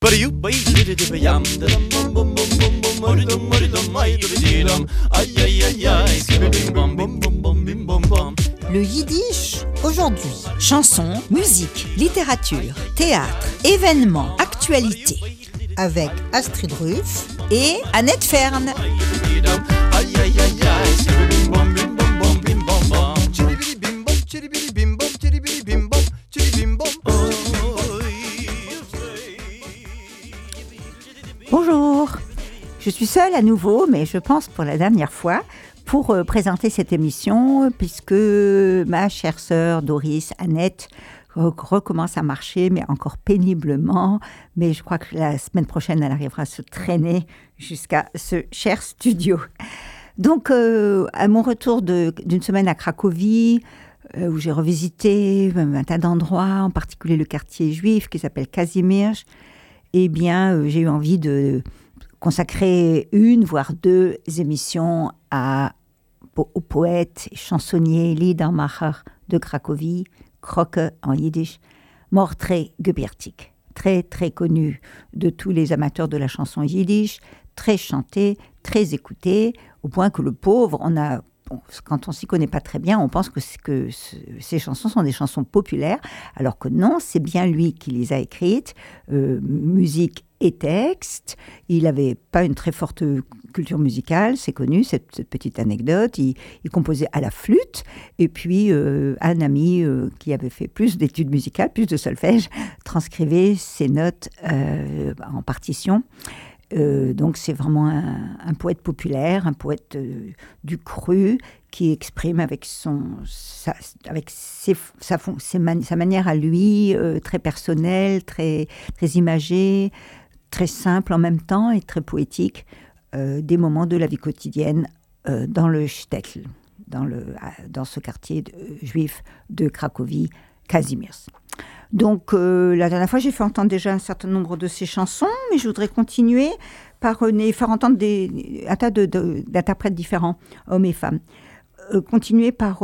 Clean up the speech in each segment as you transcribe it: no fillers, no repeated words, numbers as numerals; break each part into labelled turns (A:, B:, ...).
A: Le yiddish aujourd'hui. Chansons, musique, littérature, théâtre, événements, actualités. Avec Astrid Ruff et Annette Fern. Bonjour, je suis seule à nouveau, mais je pense pour la dernière fois, pour présenter cette émission, puisque ma chère sœur Doris, Annette, recommence à marcher, mais encore péniblement. Mais je crois que la semaine prochaine, elle arrivera à se traîner jusqu'à ce cher studio. Donc, à mon retour d'une semaine à Cracovie, où j'ai revisité un tas d'endroits, en particulier le quartier juif qui s'appelle Kazimierz, eh bien, j'ai eu envie de consacrer une, voire deux émissions au poète et chansonnier Liedermacher de Cracovie, Croque en yiddish, Mordechai Gebiertig, très très connu de tous les amateurs de la chanson yiddish, très chanté, très écouté, au point que le pauvre, quand on s'y connaît pas très bien, on pense que ces chansons sont des chansons populaires, alors que non, c'est bien lui qui les a écrites, musique et texte. Il n'avait pas une très forte culture musicale, c'est connu, cette petite anecdote. Il composait à la flûte, et puis un ami qui avait fait plus d'études musicales, plus de solfège, transcrivait ses notes en partition. Donc c'est vraiment un poète populaire, un poète du cru qui exprime avec sa manière à lui, très personnelle, très, très imagée, très simple en même temps et très poétique, des moments de la vie quotidienne dans le shtetl, dans ce quartier juif de Cracovie, Kazimierz. Donc, la dernière fois, j'ai fait entendre déjà un certain nombre de ces chansons, mais je voudrais continuer par faire entendre un tas d'interprètes différents, hommes et femmes. Continuer par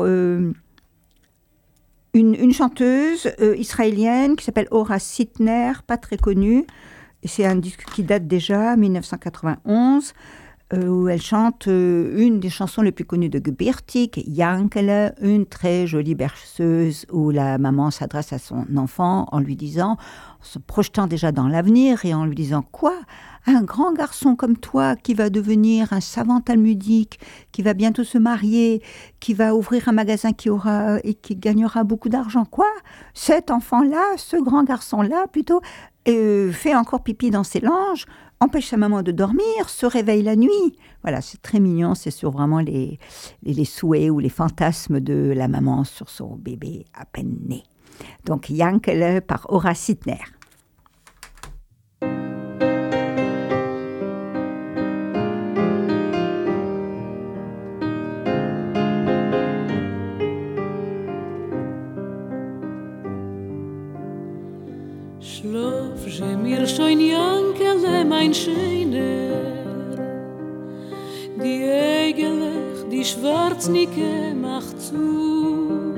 A: une chanteuse israélienne qui s'appelle Ora Sittner, pas très connue. C'est un disque qui date déjà, 1991, où elle chante une des chansons les plus connues de Gebiertig, Yankele, une très jolie berceuse où la maman s'adresse à son enfant en lui disant, en se projetant déjà dans l'avenir et en lui disant « Quoi ? Un grand garçon comme toi qui va devenir un savant talmudique, qui va bientôt se marier, qui va ouvrir un magasin qui gagnera beaucoup d'argent. Quoi ? Cet enfant-là, ce grand garçon-là plutôt, fait encore pipi dans ses langes, empêche sa maman de dormir, se réveille la nuit. » Voilà, c'est très mignon, c'est sur vraiment les souhaits ou les fantasmes de la maman sur son bébé à peine né. Donc, Yankele par Ora Sittner.
B: Schlaf, je mir schon Yankele, mein Schöner, die Egelech, die Schwarznike macht zu.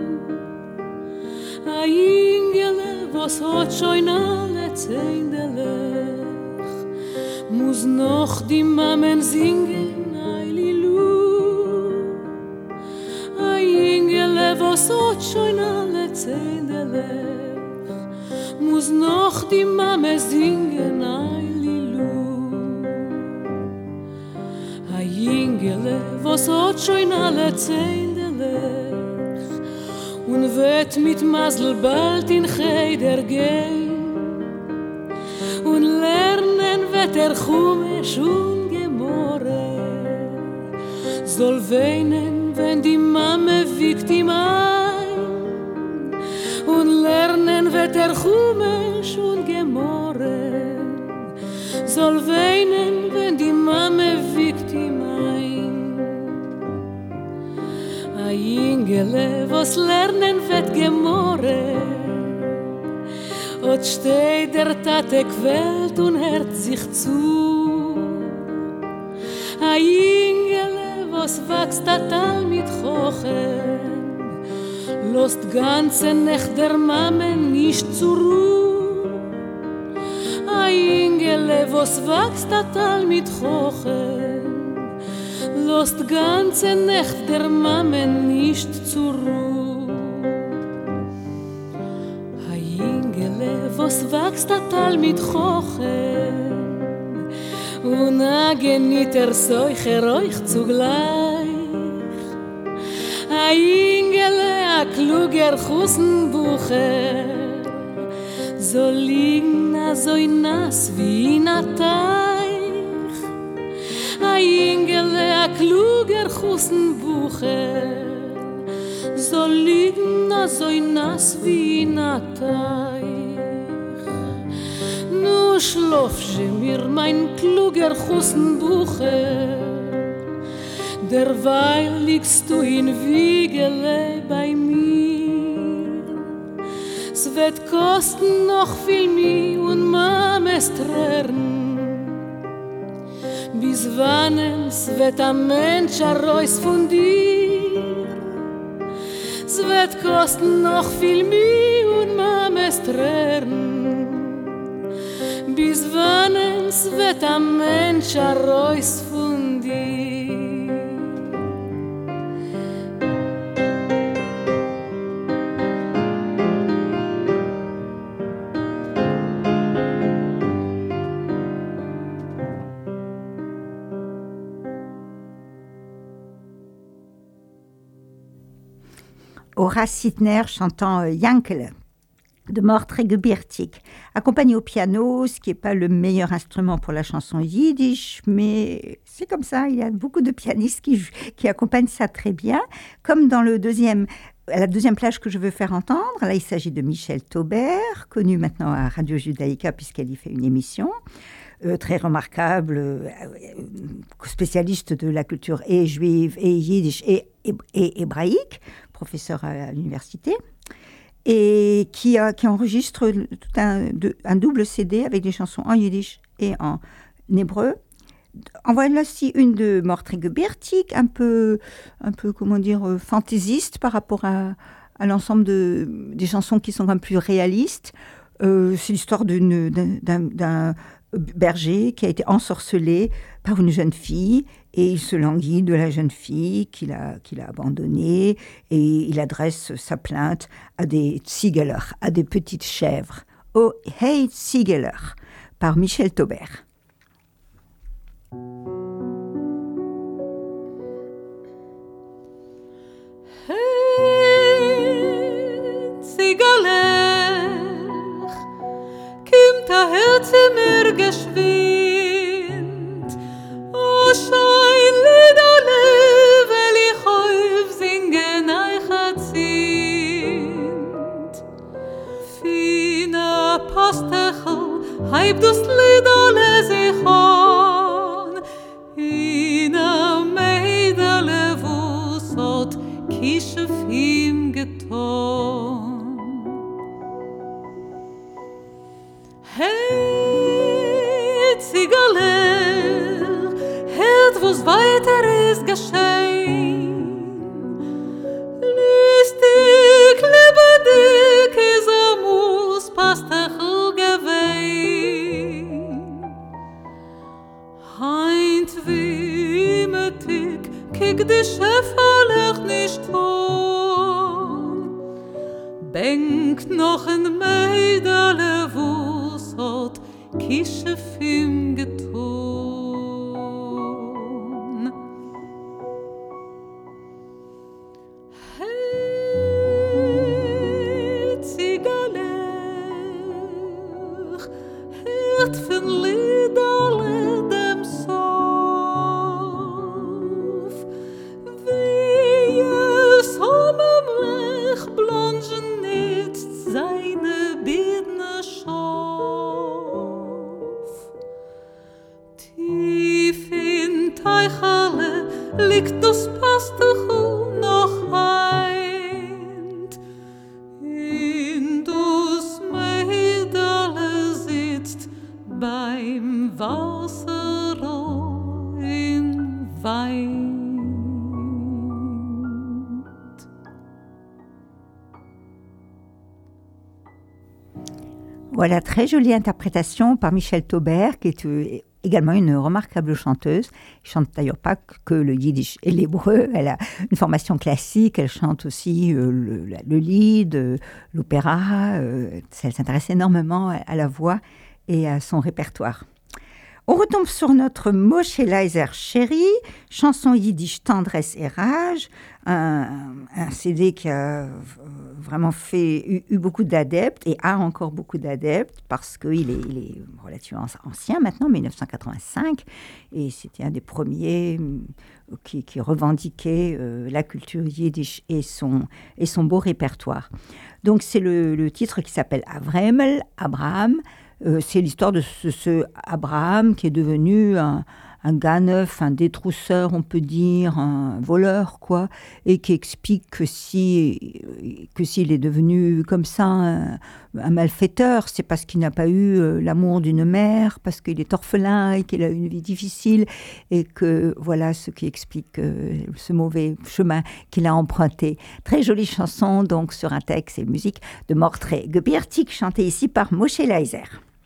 B: A Ingele, was hat schon alle Zändelech, muss noch die Mammen singen, Eililu. A Ingele, was hat schon alle Zändelech, muss noch die Mame singen, Eililu. A Jingele, was hat schon alle Zändelech und wird mit Masel bald in Cheder gehen und lernen wird Chumash und Gemorre, soll weinen, wenn die Mame wiegt ihm ein und lernen wird Chumash und Gemorre, soll weinen, wenn die Mame wiegt ihm ein. A Jingele, was lernen wird Gemorre, und steht der Tate quält und hört sich zu. A Jingele, was wächst total mit Hochen, lost ganze Nacht der Mame nicht zur Ruhe. A Jingele, Ingele, was wächst da Tal mit Hochen, lost ganze Nacht der Mame nicht zur Ruhe. Hey Ingele, was wächst da Tal mit Hochen, und nicht solcher euch zugleich. Hey Ingele, a kluger Husenbucher, so liegen so nass wie in a Teich. A Ingele, a kluger Husenbucher, so liegen so nass wie in a Teich. Nu schlafsche mir mein kluger Husenbucher, derweil liegst du in Wiegele bei mir. Es wird kosten noch viel mehr und Mames Tränen. Bis wann es wird ein Mensch heraus von dir? Es wird kosten noch viel mehr und Mames Tränen. Bis wann es wird ein Mensch heraus von dir?
A: Horace Sittner chantant Yankele de Mordred Gebirtig, accompagné au piano, ce qui n'est pas le meilleur instrument pour la chanson yiddish, mais c'est comme ça, il y a beaucoup de pianistes qui accompagnent ça très bien, comme dans la deuxième plage que je veux faire entendre. Là, il s'agit de Michel Taubert, connu maintenant à Radio Judaïka puisqu'elle y fait une émission, très remarquable, spécialiste de la culture et juive, et yiddish, et hébraïque, professeur à l'université, et qui enregistre tout un double CD avec des chansons en yiddish et en hébreu. En voilà aussi une de Mordred Gebirtig, un peu comment dire, fantaisiste par rapport à l'ensemble des chansons qui sont un peu plus réalistes. C'est l'histoire d'un berger qui a été ensorcelé par une jeune fille et il se languit de la jeune fille qu'il a abandonnée et il adresse sa plainte à des Ziegeler, à des petites chèvres. Oh, hey Ziegeler, par Michel Taubert.
B: Hey Ziegeler, kommt a Herz in mir geschwind, o schein Liederle, will ich auf singen euch erzint. Fina Postechel, heib dus Liederle sich an, in a Meidele, wo's hat Kischef ihm getan. Hey, Ziegeler, hört, wo's weiter ist geschehen. Listig, lebendig, is a Mus, Pastechel gewein. Heint wie metig, kiek die Schäferlech nicht tun. Benkt noch ein Meidele, wo's hat Kischef ihm getun. Hey, Ziegeler, hört von Liederle dem Sof, wie es Homemlech blongen nicht seine Bidne Schof. Tief in Teichale liegt das Pastechel noch heint, in das Meidele sitzt beim Wasser in Wein.
A: Voilà, très jolie interprétation par Michel Taubert, qui est également une remarquable chanteuse. Elle chante d'ailleurs pas que le yiddish et l'hébreu. Elle a une formation classique. Elle chante aussi le lied, l'opéra. Elle s'intéresse énormément à la voix et à son répertoire. On retombe sur notre Moshe Leiser Chéri, chanson yiddish tendresse et rage, un CD qui a vraiment eu beaucoup d'adeptes et a encore beaucoup d'adeptes parce qu'il est relativement ancien maintenant, 1985, et c'était un des premiers qui revendiquait la culture yiddish et son beau répertoire. Donc c'est le titre qui s'appelle Abraham. C'est l'histoire de ce Abraham qui est devenu un ganeuf, un détrousseur, on peut dire, un voleur, quoi, et qui explique que s'il est devenu comme ça un malfaiteur, c'est parce qu'il n'a pas eu l'amour d'une mère, parce qu'il est orphelin et qu'il a eu une vie difficile, et que voilà ce qui explique ce mauvais chemin qu'il a emprunté. Très jolie chanson, donc, sur un texte et musique de Mordechai Gebirtig, chantée ici par Moshe Leiser.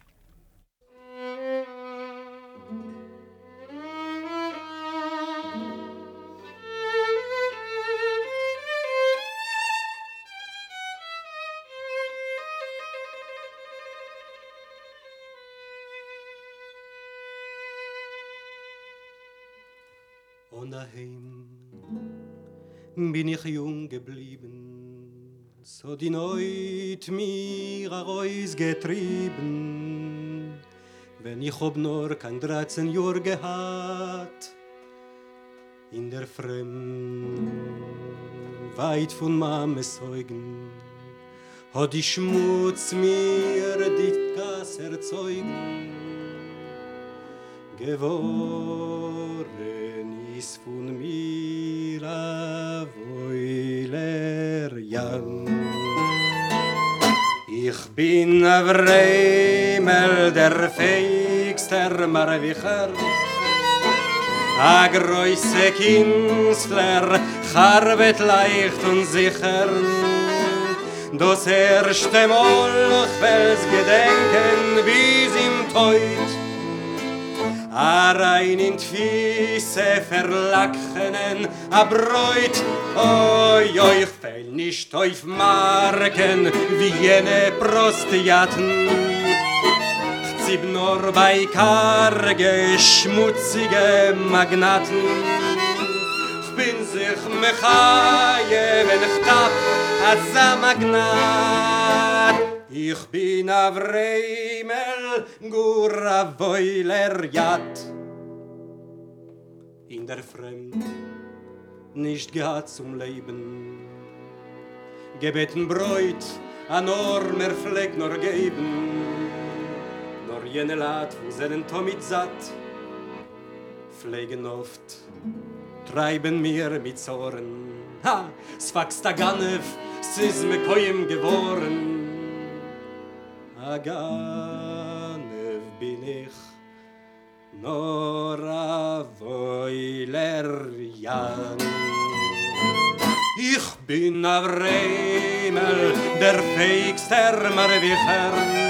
C: Und daheim bin ich jung geblieben, so die Neut mir herausgetrieben. Wenn ich hab nur kein 13 Jahr gehad, in der Fremd, weit von Mames Säugen, hat die Schmutz mir die Gas erzeugen, geworden ist von mir a Woiler Jan. Ich bin a Vremel, der feigster Marwicher, a größe Künstler, charbet leicht und sicher. Das erste Mal, ich will's gedenken, bis im Teut, a rein in Füße verlackenen, a Bräut, oi, oi, ich fehl nicht auf Marken, wie jene Prostiaten. Ich zieb nur bei karge, schmutzige Magnaten. Ich bin sich mechaje, wenn ich tapp, als a Magnat. Ich bin a Vremel, gura Woiler Jad. In der Fremd, nicht gehad zum Leben, gebeten Bräut, an Ormer Fleck nur geben, nur jene Lad, wo seinen Tomit satt, pflegen oft, treiben mir mit Zoren. Ha, sfax da Ganef, sis me koim geboren. Aganev bin ich, nor a Woiler Jan. Ich bin a Vremel, der feigster Marwicher,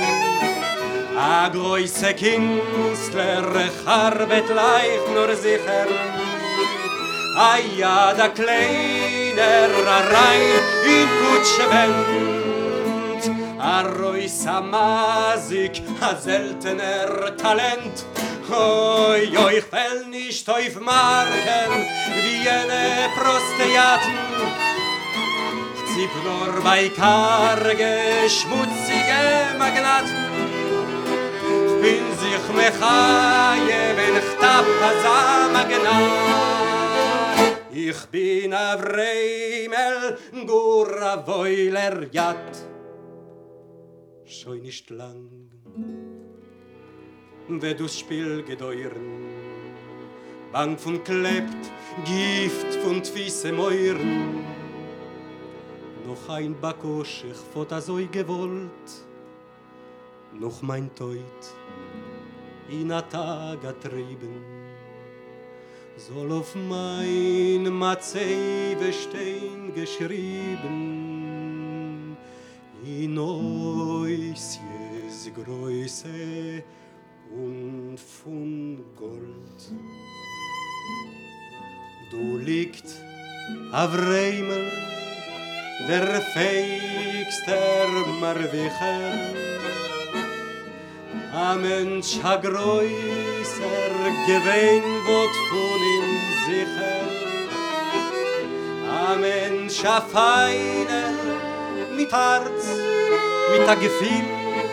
C: a größe Künstler, charbet leicht nur sicher. A ja, da kleiner, a rein in Kutschewend, a Reus, a Masik, a seltener Talent. Oi, oi, ich fäll nicht auf Marken, wie jene Prostiaten. Ich zieb nur bei karge, schmutzige Magnaten. Ich bin sich mechaje, wenn ich tapp a Magnat. Ich bin a Vremel, gura Woiler Jad. Schon nicht lang, wenn du's Spiel gedeuren, Bang von klebt, Gift von Tfisse Meuren. Noch ein Bakosch, ich fot a so gewollt, noch mein Teut in a Tag getrieben, soll auf mein Matzeiwe stehen geschrieben, in ois jes Größe und von Gold. Du liegt auf Reimel, der feigste Marwicher, a Mensch a größer gewähn wird von ihm sicher, a Mensch a feiner mit Herz, mit a Gefühl,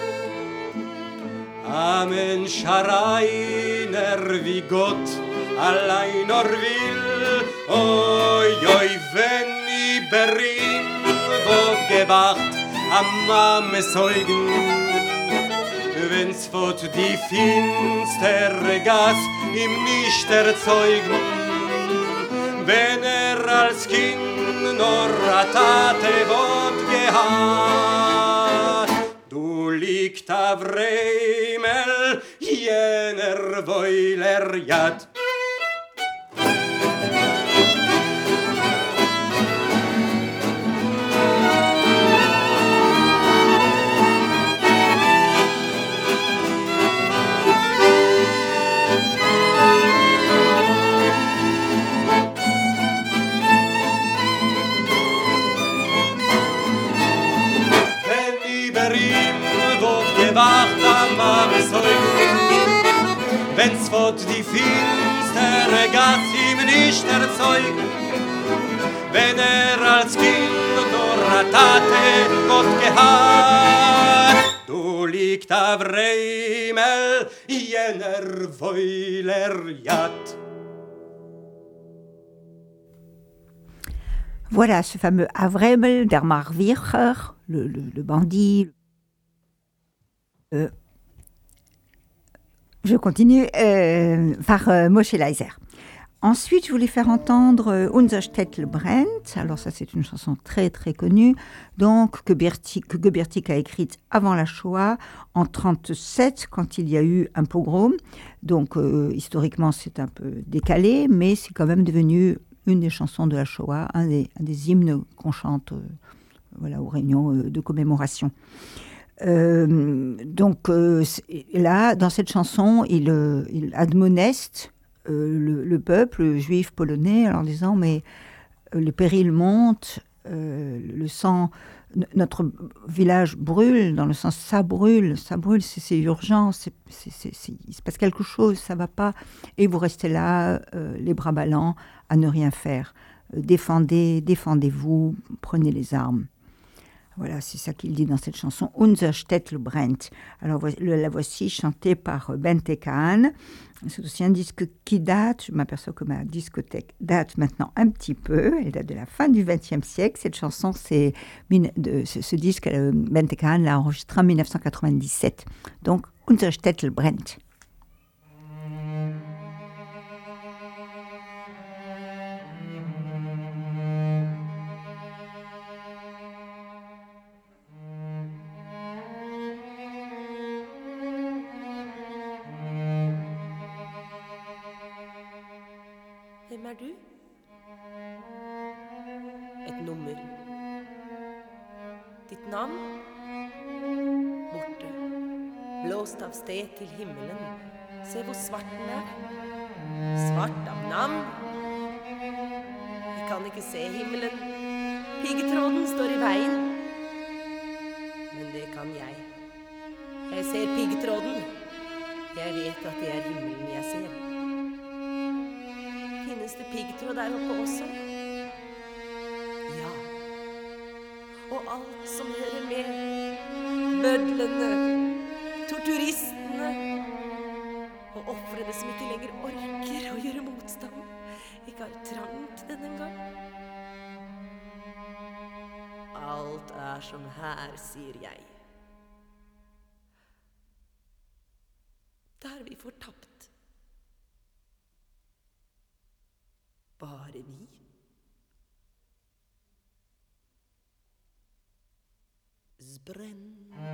C: a Mensch a reiner wie Gott allein will. Oi, oi, wenn i Berlin wird gewacht am Mames Eugen, wenn's wird die finstere Gass ihm nicht erzeugen, wenn als Kind nur a Tate wird gehad. Du liegt auf Reimel, jener Wäuler Jad. Wacht am Mames Eugen, wenn's wird die finstere Gass ihm nicht erzeugen, wenn als Kind nur a Tate Gott gehad. Du liegt auf Reimel, jener Wäuler Jad.
A: Voilà ce fameux Avremel der Marwicher, le bandit. Je continue par Moshe Leiser. Ensuite, je voulais faire entendre Unser Städtel brennt. Alors ça, c'est une chanson très très connue, donc que Gebertig a écrite avant la Shoah, en 1937, quand il y a eu un pogrom. Donc historiquement, c'est un peu décalé, mais c'est quand même devenu une des chansons de la Shoah, un des hymnes qu'on chante voilà, aux réunions de commémoration. Donc là, dans cette chanson, il admoneste le peuple juif polonais en disant mais le péril monte, le sang, notre village brûle, dans le sens ça brûle, c'est urgent, il se passe quelque chose, ça va pas, et vous restez là, les bras ballants, à ne rien faire. Défendez-vous, prenez les armes. Voilà, c'est ça qu'il dit dans cette chanson, Unser Städtel brennt. Alors la voici chantée par Bente Kahn. C'est aussi un disque qui date, je m'aperçois que ma discothèque date maintenant un petit peu, elle date de la fin du XXe siècle. Cette chanson, ce disque, Bente Kahn l'a enregistré en 1997. Donc, Unser Städtel brennt.
D: Hvem er du? Et nummer. Ditt navn? Borte. Blåst av sted til himmelen. Se hvor svart den er. Svart av navn. Jeg kan ikke se himmelen. Pigetråden står i veien. Men det kan jeg. Jeg ser pigetråden. Jeg vet at det er himmelen jeg ser. Finnes det piggtråd der oppe også? Ja. Og alt som hører med. Bødlene, torturistene og offrene som ikke lenger orker å gjøre motstand. Ikke har trang til den en gang. Alt er som her, sier jeg. Der vi fortapt. Bare vi. Sbrennt,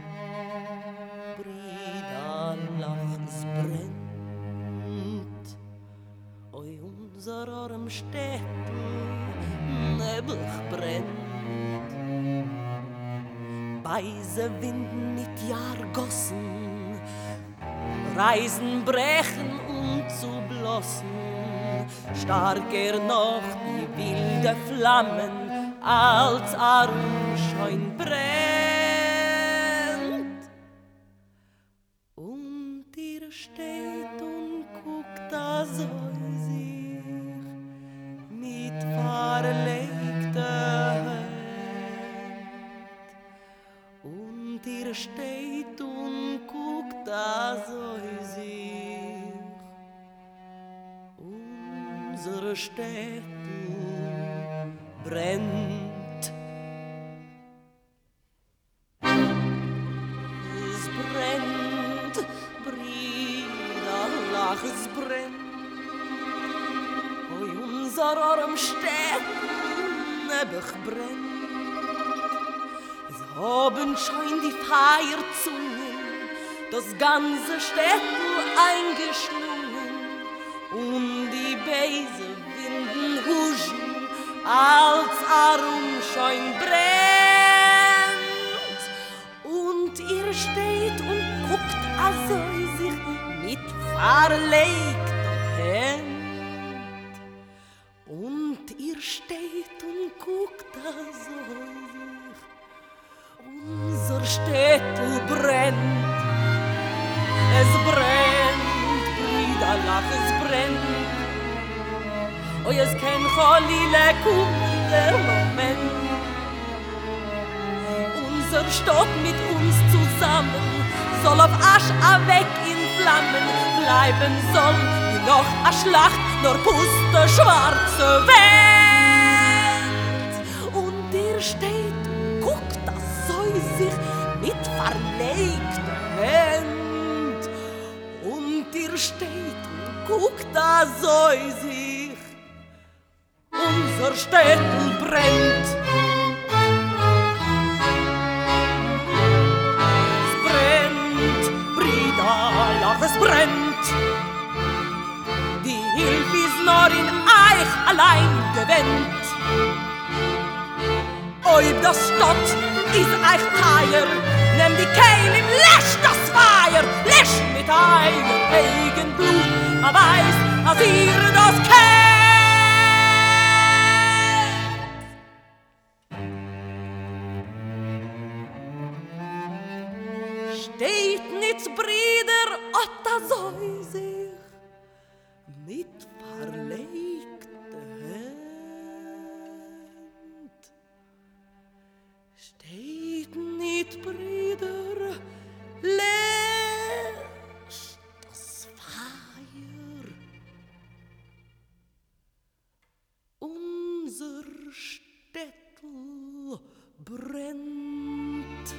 D: Brüderlach, sbrennt, oi unser arm Städtel, Nebel brennt. Beise Winden mit Jahrgossen, Reisen brechen zu blossen, starker noch die wilde Flammen, als Armschein brennt. Und ihr steht und guckt da so sich mit verlegter Hand. Und ihr steht und guckt da so sich unsere Städte brennt. Es brennt, Brüder, lach, es brennt. Oi, unser Arm Städten nebach brennt. Es haben schon die Feierzungen das ganze Städtel eingeschlungen und die Beise Winden huschen, als Armschein brennt. Und ihr steht und guckt also sich mit verlegter Hand. Und ihr steht und guckt also sich, unser Städtel brennt. Es brennt, Brüder, lach, es brennt. Oh, es kein Cholile, kommt der Moment. Unser Stadt mit uns zusammen soll auf Asch weg in Flammen bleiben, soll wie noch a Schlacht, nur puste schwarze Welt. Und ihr steht und guckt, das soll sich mit verlegter Hand. Und ihr steht und guckt, das soll sich unser Städtel brennt. Es brennt, Brüder, lach, es brennt. Die Hilfe ist nur in euch allein gewendet. Ob das Stadt ist euch teuer, nimm die Kehle, löscht das Feuer, löscht mit eigen Blut, man weiß, als ihr das kennt. Steht nicht, Brüder, da soll sich mit verlegter Hand. Steht nicht, Brüder, löscht das Feuer. Unser Städtel brennt.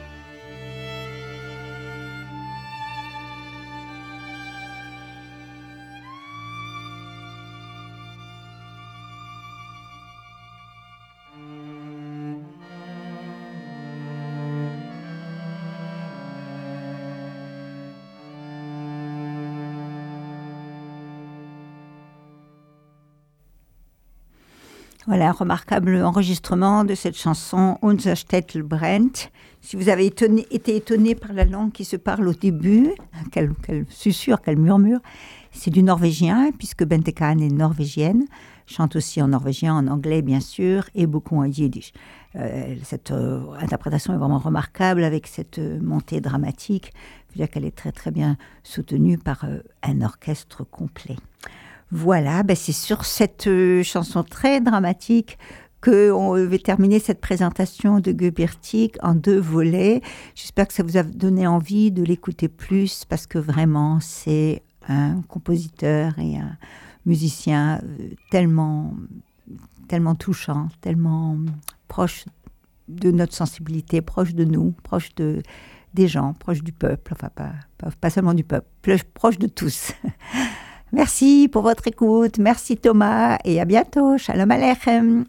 A: Voilà un remarquable enregistrement de cette chanson Unser Städtel brennt. Si vous avez été étonné par la langue qui se parle au début, qu'elle susurre, qu'elle murmure, c'est du norvégien, puisque Bente Kahn est norvégienne, chante aussi en norvégien, en anglais bien sûr, et beaucoup en yiddish. Cette interprétation est vraiment remarquable avec cette montée dramatique. Je veux dire qu'elle est très très bien soutenue par un orchestre complet. Voilà, c'est sur cette chanson très dramatique qu'on va terminer cette présentation de Guebertig en 2 volets. J'espère que ça vous a donné envie de l'écouter plus, parce que vraiment, c'est un compositeur et un musicien tellement touchant, tellement proche de notre sensibilité, proche de nous, proche des gens, proche du peuple, enfin pas seulement du peuple, proche de tous. Merci pour votre écoute, merci Thomas, et à bientôt. Shalom Aleichem.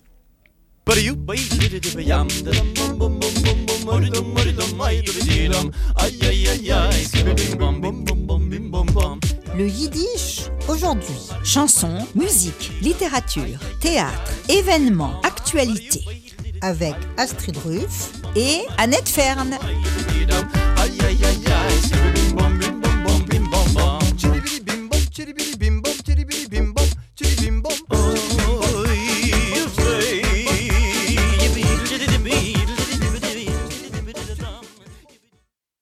E: Le yiddish aujourd'hui. Chansons, musique, littérature, théâtre, événements, actualités. Avec Astrid Ruff et Annette Fern.
F: Chiribiri bim bom, chiribiri bim bom, chiribiri bim bom, chiribiri bim bom, chiribiri bim